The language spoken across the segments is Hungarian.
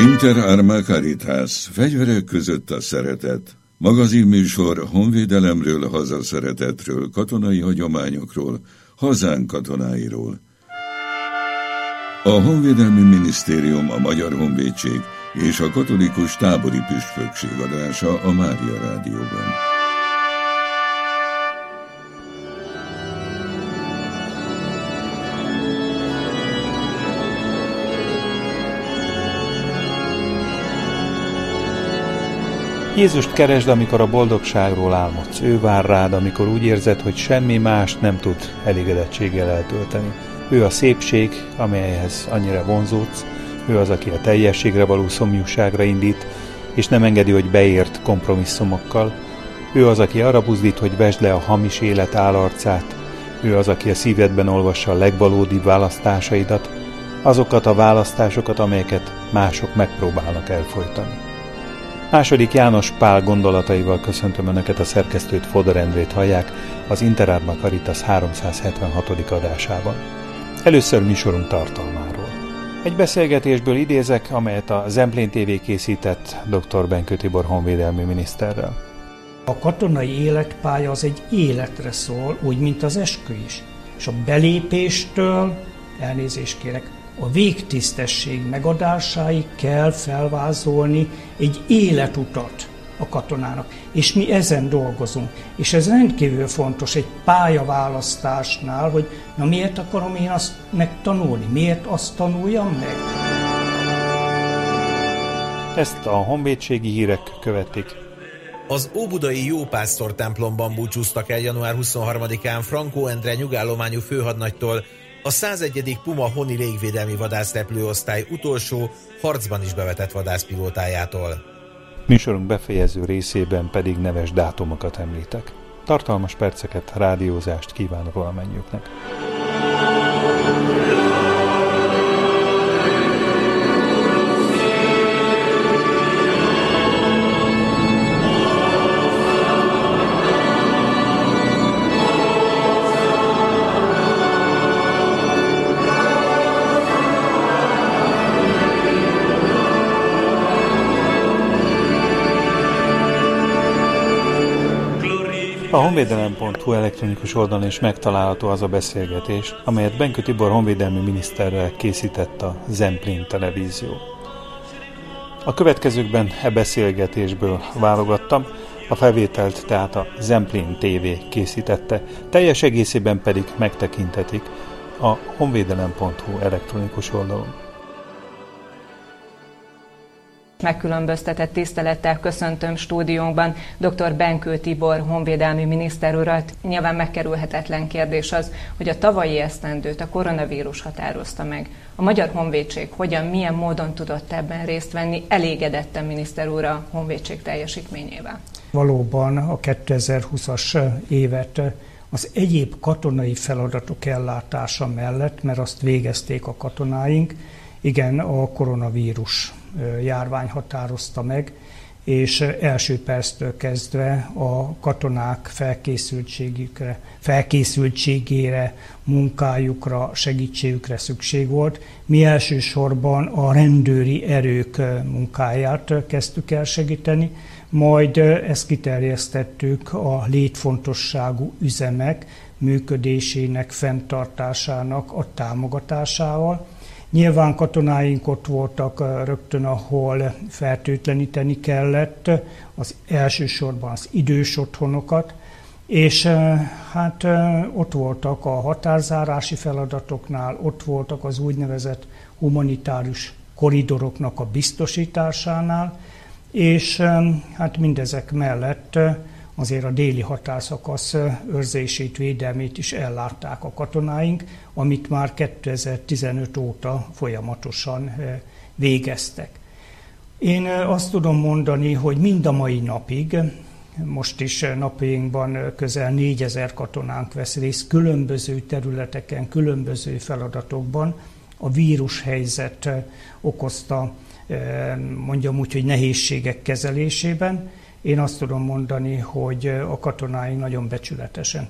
Inter Arma Caritas, fegyverek között a szeretet. Magazinműsor honvédelemről, hazaszeretetről, katonai hagyományokról, hazánk katonáiról. A Honvédelmi Minisztérium, a Magyar Honvédség és a Katolikus Tábori Püspökség adása a Mária Rádióban. Jézust keresd, amikor a boldogságról álmodsz. Ő vár rád, amikor úgy érzed, hogy semmi mást nem tud elégedettséggel eltölteni. Ő a szépség, amelyhez annyira vonzódsz. Ő az, aki a teljességre való szomjúságra indít, és nem engedi, hogy beért kompromisszumokkal. Ő az, aki arra buzdít, hogy vesd le a hamis élet állarcát. Ő az, aki a szívedben olvassa a legvalódibb választásaidat, azokat a választásokat, amelyeket mások megpróbálnak elfojtani. Második János Pál gondolataival köszöntöm Önöket, a szerkesztőt, Fodor Endrét hallják az Inter Arma Caritas 376. adásában. Először műsorunk tartalmáról. Egy beszélgetésből idézek, amelyet a Zemplén TV készített dr. Benkő Tibor honvédelmi miniszterrel. A katonai életpálya az egy életre szól, úgy, mint az eskü is. És a belépéstől, elnézést kérek, a végtisztesség megadásáig kell felvázolni egy életutat a katonának. És mi ezen dolgozunk. És ez rendkívül fontos egy pályaválasztásnál, hogy na miért akarom én azt megtanulni? Miért azt tanuljam meg? Ezt a honvédségi hírek követik. Az óbudai Jópásztor templomban búcsúztak el január 23-án Frankó Endre nyugállományú főhadnagytól a 101. Puma honi légvédelmi vadászrepülőosztály utolsó, harcban is bevetett vadászpilótájától. Műsorunk befejező részében pedig neves dátumokat említek. Tartalmas perceket, rádiózást kívánok valamennyiüknek. A honvédelem.hu elektronikus oldalon is megtalálható az a beszélgetés, amelyet Benkő Tibor honvédelmi miniszterrel készített a Zemplén televízió. A következőkben beszélgetésből válogattam, a felvételt tehát a Zemplén TV készítette, teljes egészében pedig megtekinthetik a honvédelem.hu elektronikus oldalon. Megkülönböztetett tisztelettel köszöntöm stúdiónkban dr. Benkő Tibor honvédelmi miniszter urat. Nyilván megkerülhetetlen kérdés az, hogy a tavalyi esztendőt a koronavírus határozta meg. A Magyar Honvédség hogyan, milyen módon tudott ebben részt venni? Elégedetten miniszter úr a honvédség teljesítményével? Valóban a 2020-as évet az egyéb katonai feladatok ellátása mellett, mert azt végezték a katonáink, igen, a koronavírus járvány határozta meg, és első perctől kezdve a katonák felkészültségére, munkájukra, segítségükre szükség volt. Mi elsősorban a rendőri erők munkáját kezdtük el segíteni, majd ezt kiterjesztettük a létfontosságú üzemek működésének, fenntartásának a támogatásával. Nyilván katonáink ott voltak rögtön, ahol fertőtleníteni kellett, az elsősorban az idős otthonokat, és hát ott voltak a határzárási feladatoknál, ott voltak az úgynevezett humanitárius koridoroknak a biztosításánál, és hát mindezek mellett azért a déli határszakasz őrzését, védelmét is ellátták a katonáink, amit már 2015 óta folyamatosan végeztek. Én azt tudom mondani, hogy mind a mai napig, most is napjainkban közel 4000 katonánk vesz részt különböző területeken, különböző feladatokban. A vírushelyzet okozta, mondjam úgy, hogy nehézségek kezelésében. Én azt tudom mondani, hogy a katonáink nagyon becsületesen,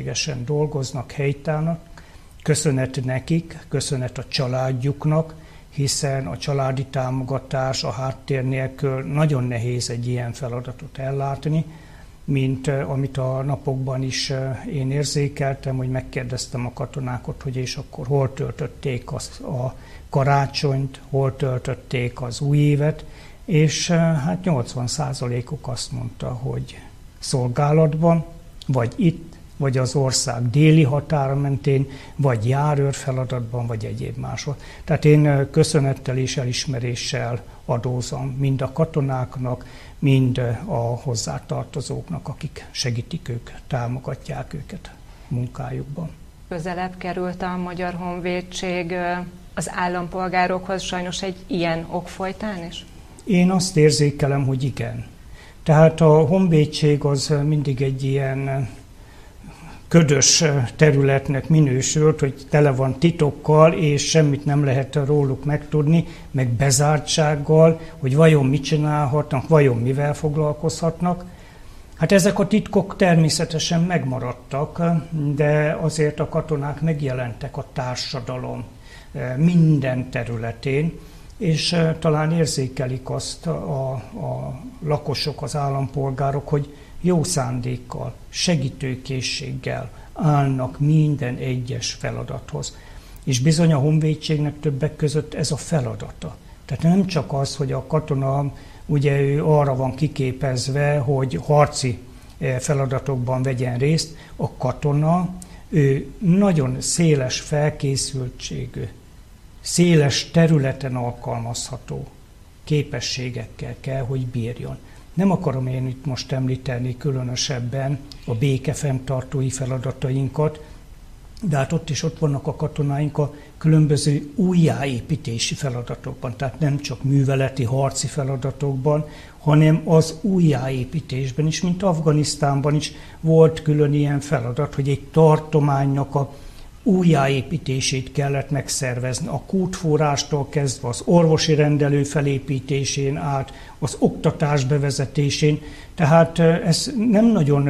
tisztességesen dolgoznak, helytállnak. Köszönet nekik, köszönet a családjuknak, hiszen a családi támogatás, a háttér nélkül nagyon nehéz egy ilyen feladatot ellátni, mint amit a napokban is én érzékeltem, hogy megkérdeztem a katonákat, hogy és akkor hol töltötték a karácsonyt, hol töltötték az új évet, és hát 80%-uk azt mondta, hogy szolgálatban, vagy itt, vagy az ország déli határa mentén, vagy járőr feladatban, vagy egyéb máshol. Tehát én köszönettel és elismeréssel adózom mind a katonáknak, mind a hozzátartozóknak, akik segítik őket, támogatják őket munkájukban. Közelebb került a Magyar Honvédség az állampolgárokhoz sajnos egy ilyen ok folytán is? Én azt érzékelem, hogy igen. Tehát a honvédség az mindig egy ilyen ködös területnek minősült, hogy tele van titokkal, és semmit nem lehet róluk megtudni, meg bezártsággal, hogy vajon mit csinálhatnak, vajon mivel foglalkozhatnak. Hát ezek a titkok természetesen megmaradtak, de azért a katonák megjelentek a társadalom minden területén, és talán érzékelik azt a lakosok, az állampolgárok, hogy jó szándékkal, segítőkészséggel állnak minden egyes feladathoz. És bizony a honvédségnek többek között ez a feladata. Tehát nem csak az, hogy a katona, ugye ő arra van kiképezve, hogy harci feladatokban vegyen részt, a katona, ő nagyon széles felkészültségű, széles területen alkalmazható képességekkel kell, hogy bírjon. Nem akarom én itt most említeni különösebben a békefenntartói feladatainkat, de hát ott vannak a katonáink a különböző újjáépítési feladatokban, tehát nem csak műveleti, harci feladatokban, hanem az újjáépítésben is, mint Afganisztánban is volt külön ilyen feladat, hogy egy tartománynak a újjáépítését kellett megszervezni. A kútforrástól kezdve az orvosi rendelő felépítésén át, az oktatás bevezetésén, tehát ezt nem nagyon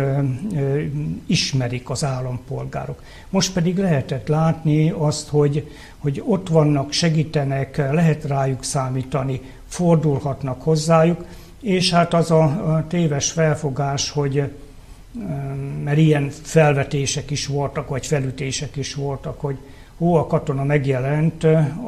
ismerik az állampolgárok. Most pedig lehetett látni azt, hogy ott vannak, segítenek, lehet rájuk számítani, fordulhatnak hozzájuk, és hát az a téves felfogás, hogy mert ilyen felvetések is voltak, vagy felütések is voltak, hogy a katona megjelent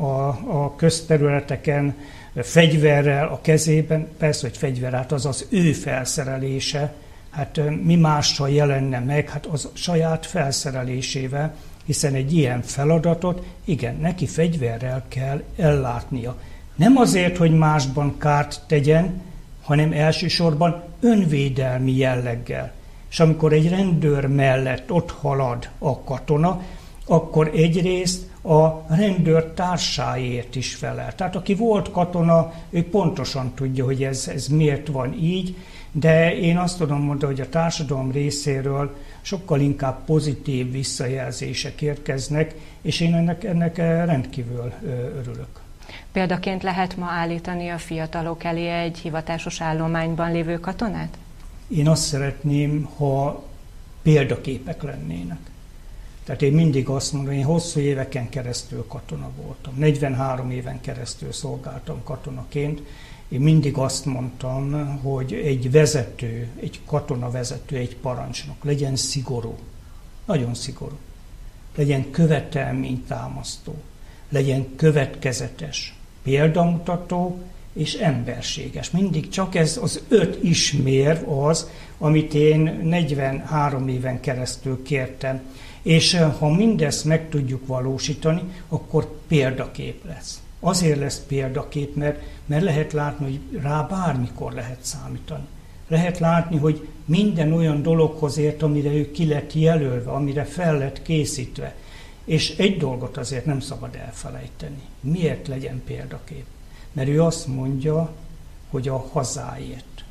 a közterületeken fegyverrel a kezében, persze, hogy fegyver, hát az az ő felszerelése, hát mi mással jelenne meg, hát az saját felszerelésével, hiszen egy ilyen feladatot, igen, neki fegyverrel kell ellátnia. Nem azért, hogy másban kárt tegyen, hanem elsősorban önvédelmi jelleggel. És amikor egy rendőr mellett ott halad a katona, akkor egyrészt a rendőr társáért is felel. Tehát aki volt katona, ő pontosan tudja, hogy ez miért van így, de én azt tudom mondani, hogy a társadalom részéről sokkal inkább pozitív visszajelzések érkeznek, és én ennek rendkívül örülök. Példaként lehet ma állítani a fiatalok elé egy hivatásos állományban lévő katonát? Én azt szeretném, ha példaképek lennének. Tehát én mindig azt mondom, én hosszú éveken keresztül katona voltam. 43 éven keresztül szolgáltam katonaként. Én mindig azt mondtam, hogy egy vezető, egy katonavezető, egy parancsnok legyen szigorú, nagyon szigorú. Legyen követelménytámasztó, legyen következetes, példamutató és emberséges. Mindig csak ez az 5 ismérv az, amit én 43 éven keresztül kértem. És ha mindezt meg tudjuk valósítani, akkor példakép lesz. Azért lesz példakép, mert lehet látni, hogy rá bármikor lehet számítani. Lehet látni, hogy minden olyan dologhoz ért, amire ő ki lett jelölve, amire fel lett készítve. És egy dolgot azért nem szabad elfelejteni. Miért legyen példakép? Mert ő azt mondja, hogy a hazáért.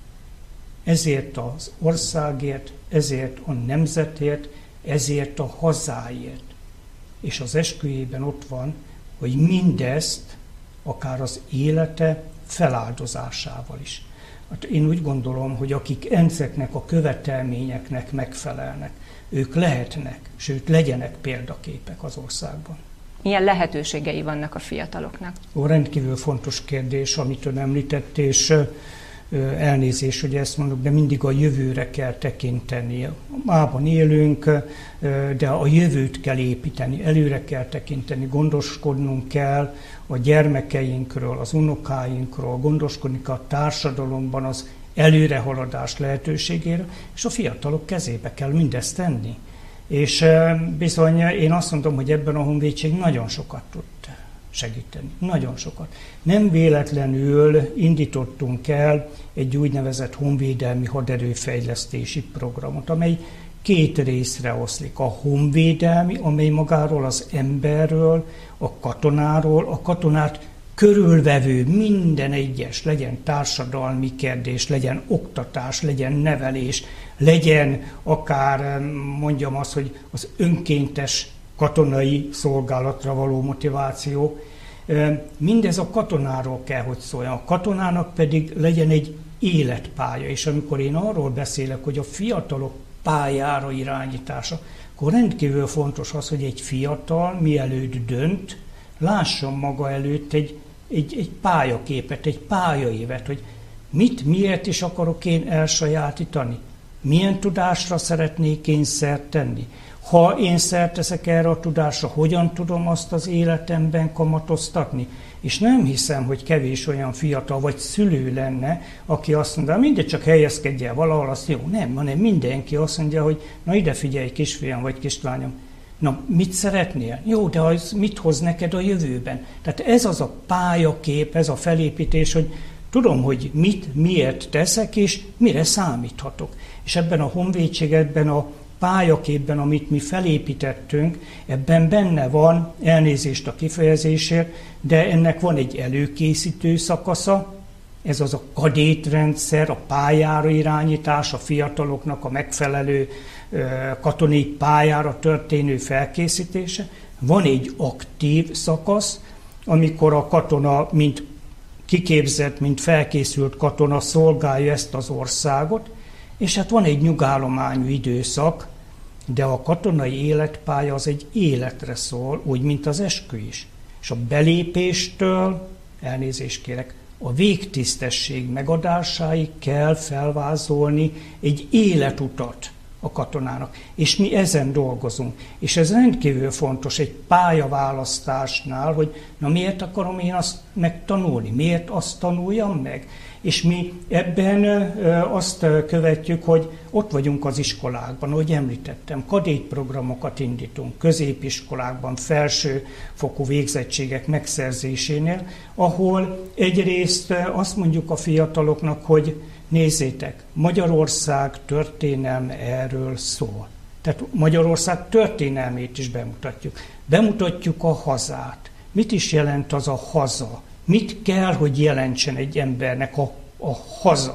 Ezért az országért, ezért a nemzetért, ezért a hazáért. És az esküjében ott van, hogy mindezt, akár az élete feláldozásával is. Hát én úgy gondolom, hogy akik ezeknek a követelményeknek megfelelnek, ők lehetnek, sőt legyenek példaképek az országban. Milyen lehetőségei vannak a fiataloknak? Rendkívül fontos kérdés, amit ön említett, és elnézést, hogy ezt mondok, de mindig a jövőre kell tekinteni. Mában élünk, de a jövőt kell építeni, előre kell tekinteni, gondoskodnunk kell a gyermekeinkről, az unokáinkról, gondoskodni kell a társadalomban az előrehaladás lehetőségéről, és a fiatalok kezébe kell mindezt tenni. És bizony én azt mondom, hogy ebben a honvédség nagyon sokat tud segíteni. Nagyon sokat. Nem véletlenül indítottunk el egy úgynevezett honvédelmi haderőfejlesztési programot, amely 2 részre oszlik. A honvédelmi, amely magáról az emberről, a katonáról, a katonát körülvevő minden egyes, legyen társadalmi kérdés, legyen oktatás, legyen nevelés, legyen akár mondjam azt, hogy az önkéntes katonai szolgálatra való motiváció. Mindez a katonáról kell, hogy szóljon. A katonának pedig legyen egy életpálya. És amikor én arról beszélek, hogy a fiatalok pályára irányítása, akkor rendkívül fontos az, hogy egy fiatal mielőtt dönt, lásson maga előtt egy pályaképet, egy pályaévet, hogy miért is akarok én elsajátítani, milyen tudásra szeretnék én szert tenni. Ha én szert teszek erre a tudásra, hogyan tudom azt az életemben kamatoztatni? És nem hiszem, hogy kevés olyan fiatal vagy szülő lenne, aki azt mondja, mindegy, csak helyezkedj el valahol, azt jó. Nem, hanem mindenki azt mondja, hogy na ide figyelj, kisfiam vagy kislányom, na mit szeretnél? Jó, de az mit hoz neked a jövőben? Tehát ez az a pályakép, ez a felépítés, hogy tudom, hogy miért teszek, és mire számíthatok. És ebben a honvédség, ebben a pályaképben, amit mi felépítettünk, ebben benne van, elnézést a kifejezésért, de ennek van egy előkészítő szakasza, ez az a kadétrendszer, a pályára irányítás, a fiataloknak a megfelelő katonai pályára történő felkészítése. Van egy aktív szakasz, amikor a katona, mint kiképzett, mint felkészült katona szolgálja ezt az országot, és hát van egy nyugállományú időszak, de a katonai életpálya az egy életre szól, úgy, mint az eskü is. És a belépéstől, elnézést kérek, a végtisztesség megadásáig kell felvázolni egy életutat a katonának. És mi ezen dolgozunk. És ez rendkívül fontos egy pályaválasztásnál, hogy na miért akarom én azt megtanulni, miért azt tanuljam meg. És mi ebben azt követjük, hogy ott vagyunk az iskolákban, ahogy említettem, kadétprogramokat indítunk középiskolákban, felsőfokú végzettségek megszerzésénél, ahol egyrészt azt mondjuk a fiataloknak, hogy nézzétek, Magyarország történelme erről szól. Tehát Magyarország történelmét is bemutatjuk. Bemutatjuk a hazát. Mit is jelent az a haza? Mit kell, hogy jelentsen egy embernek a haza?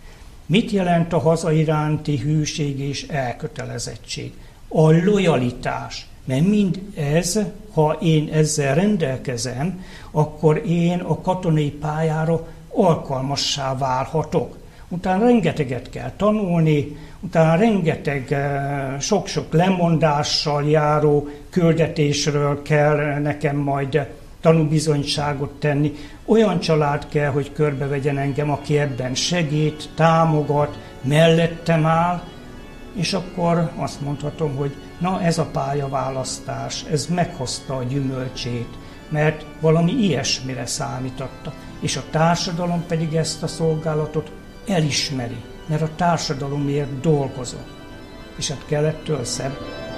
Mit jelent a haza iránti hűség és elkötelezettség? A lojalitás. Mert mind ez, ha én ezzel rendelkezem, akkor én a katonai pályára alkalmassá válhatok. Utána rengeteget kell tanulni, utána rengeteg sok-sok lemondással járó küldetésről kell nekem majd tanúbizonyságot tenni. Olyan család kell, hogy körbevegyen engem, aki ebben segít, támogat, mellettem áll, és akkor azt mondhatom, hogy na ez a pályaválasztás, ez meghozta a gyümölcsét, mert valami ilyesmire számította. És a társadalom pedig ezt a szolgálatot elismeri, mert a társadalomért dolgozom. És hát kell ettől szebb.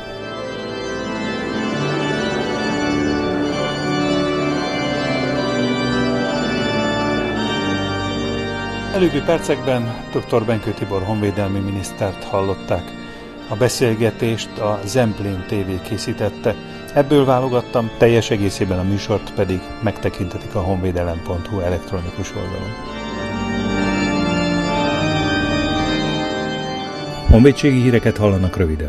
Előbbi percekben dr. Benkő Tibor honvédelmi minisztert hallották. A beszélgetést a Zemplén TV készítette. Ebből válogattam, teljes egészében a műsort pedig megtekinthetik a honvédelem.hu elektronikus oldalon. Honvédségi híreket hallanak röviden.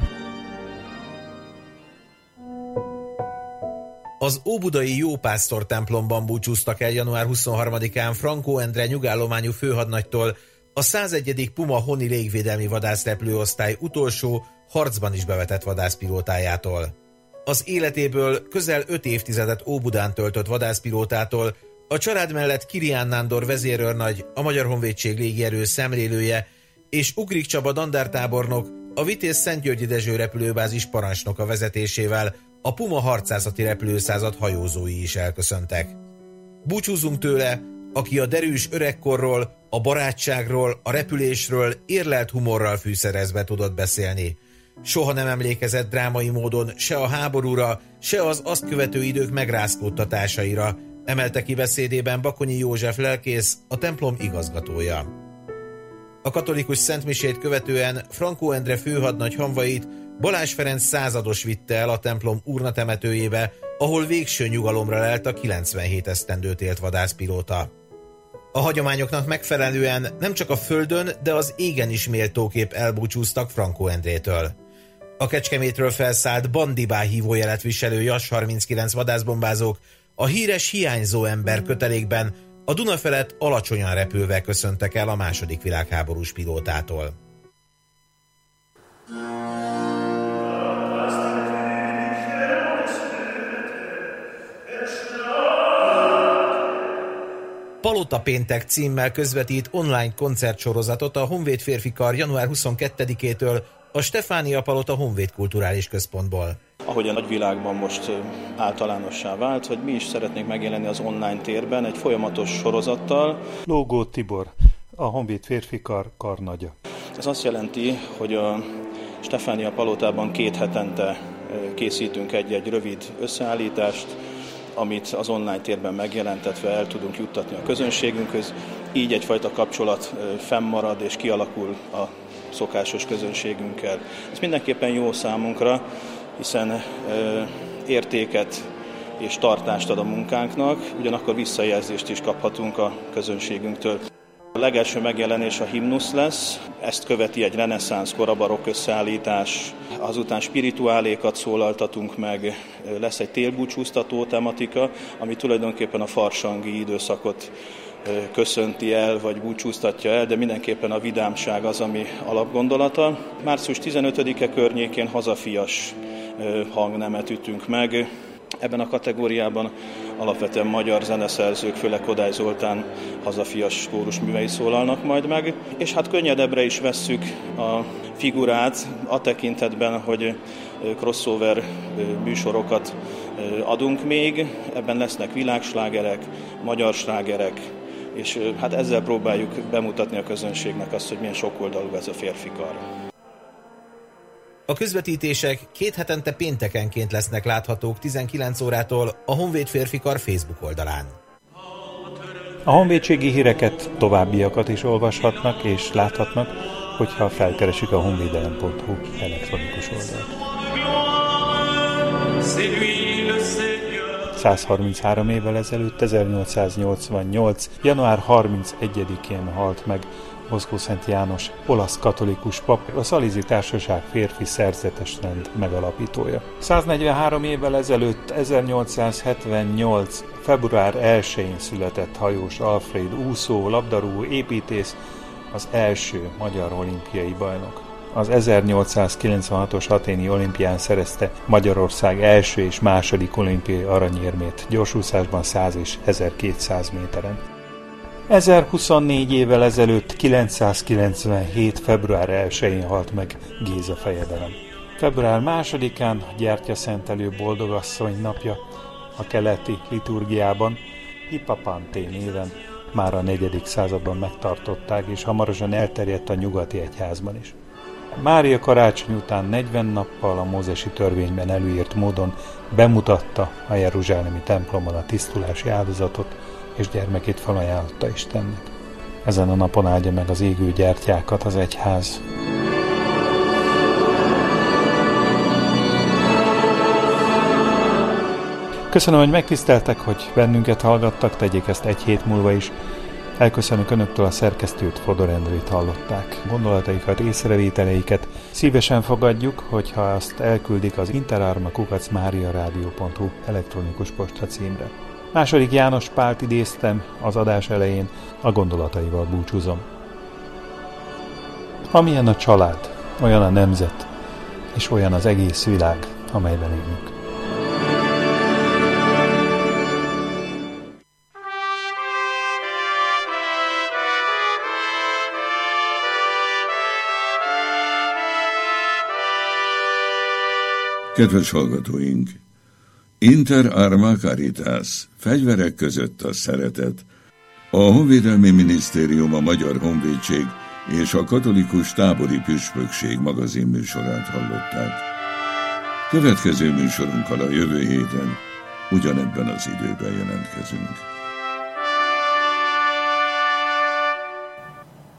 Az óbudai Jópásztor templomban búcsúztak el január 23-án Frankó Endre nyugállományú főhadnagytól a 101. Puma Honi légvédelmi vadászrepülőosztály utolsó, harcban is bevetett vadászpilótájától. Az életéből közel 5 évtizedet Óbudán töltött vadászpilótától a család mellett Kirián Nándor vezérőrnagy, a Magyar Honvédség légierő szemlélője és Ugrik Csaba dandártábornok, a Vitéz Szentgyörgyi Dezső repülőbázis parancsnoka vezetésével a Puma harcászati repülőszázad hajózói is elköszöntek. Búcsúzunk tőle, aki a derűs öregkorról, a barátságról, a repülésről érlelt humorral fűszerezve tudott beszélni. Soha nem emlékezett drámai módon se a háborúra, se az azt követő idők megrázkódtatásaira, emelte ki beszédében Bakonyi József lelkész, a templom igazgatója. A katolikus szentmisét követően Frankó Endre főhadnagy hamvait Balázs Ferenc százados vitte el a templom urnatemetőjébe, ahol végső nyugalomra lelt a 97 esztendőt élt vadászpilóta. A hagyományoknak megfelelően nem csak a földön, de az égen is méltóképp elbúcsúztak Frankó Endrétől. A Kecskemétről felszállt bandibá hívójelet viselő JAS 39 vadászbombázók a híres hiányzó ember kötelékben a Duna felett alacsonyan repülve köszöntek el a II. Világháborús pilótától. Palota péntek címmel közvetít online koncertsorozatot a Honvéd Férfi Kar január 22-től a Stefánia Palota Honvéd Kulturális Központból. Ahogy a nagyvilágban most általánossá vált, hogy mi is szeretnénk megjelenni az online térben egy folyamatos sorozattal. Lógó Tibor, a Honvéd Férfi Kar karnagya. Ez azt jelenti, hogy a Stefánia Palotában 2 hetente készítünk egy rövid összeállítást, amit az online térben megjelentetve el tudunk juttatni a közönségünkhöz. Így egyfajta kapcsolat fennmarad és kialakul a szokásos közönségünkkel. Ez mindenképpen jó számunkra, hiszen értéket és tartást ad a munkánknak, ugyanakkor visszajelzést is kaphatunk a közönségünktől. A legelső megjelenés a himnusz lesz, ezt követi egy reneszánsz korabarokk összeállítás, azután spirituálékat szólaltatunk meg, lesz egy télbúcsúztató tematika, ami tulajdonképpen a farsangi időszakot köszönti el, vagy búcsúztatja el, de mindenképpen a vidámság az, ami alapgondolata. Március 15-e környékén hazafias hangnemet ütünk meg. Ebben a kategóriában alapvetően magyar zeneszerzők, főleg Kodály Zoltán hazafias kórusművei szólalnak majd meg. És hát könnyedebbre is vesszük a figurát a tekintetben, hogy crossover műsorokat adunk még. Ebben lesznek világslágerek, magyar slágerek, és hát ezzel próbáljuk bemutatni a közönségnek azt, hogy milyen sokoldalú ez a férfi kar. A közvetítések 2 hetente péntekenként lesznek láthatók 19 órától a Honvéd Férfi Kar Facebook oldalán. A honvédségi híreket, továbbiakat is olvashatnak és láthatnak, hogyha felkeresik a honvédelem.hu elektronikus oldalt. 133 évvel ezelőtt, 1888. január 31-én halt meg Boszkó Szent János, olasz katolikus pap, a Szalízi Társaság férfi szerzetes rend megalapítója. 143 évvel ezelőtt, 1878. február 1-én született Hajós Alfréd, úszó, labdarúgó, építész, az első magyar olimpiai bajnok. Az 1896-os athéni olimpián szerezte Magyarország első és második olimpiai aranyérmét gyorsúszásban 100 és 1200 méteren. 1024 évvel ezelőtt, 997. február 1-én halt meg Géza fejedelem. Február 2-án gyertyaszentelő boldogasszony napja, a keleti liturgiában Hippapanté néven már a 4. században megtartották, és hamarosan elterjedt a nyugati egyházban is. Mária karácsony után 40 nappal a mózesi törvényben előírt módon bemutatta a jeruzsálemi templomban a tisztulási áldozatot, és gyermekét felajánlotta Istennek. Ezen a napon áldja meg az égő gyertyákat az egyház. Köszönöm, hogy megtiszteltek, hogy bennünket hallgattak, tegyék ezt egy hét múlva is. Elköszönök Önöktől, a szerkesztőt, Fodor Endrét hallották. Gondolataikat, észrevételeiket szívesen fogadjuk, hogyha azt elküldik az interarma@mariaradio.hu elektronikus posta címre. II. János Pált idéztem az adás elején, a gondolataival búcsúzom. Amilyen a család, olyan a nemzet, és olyan az egész világ, amelyben élünk. Kedves hallgatóink! Inter arma caritas, fegyverek között a szeretet. A Honvédelmi Minisztérium, a Magyar Honvédség és a Katolikus Tábori Püspökség magazinműsorát hallották. Következő műsorunkkal a jövő héten ugyanebben az időben jelentkezünk.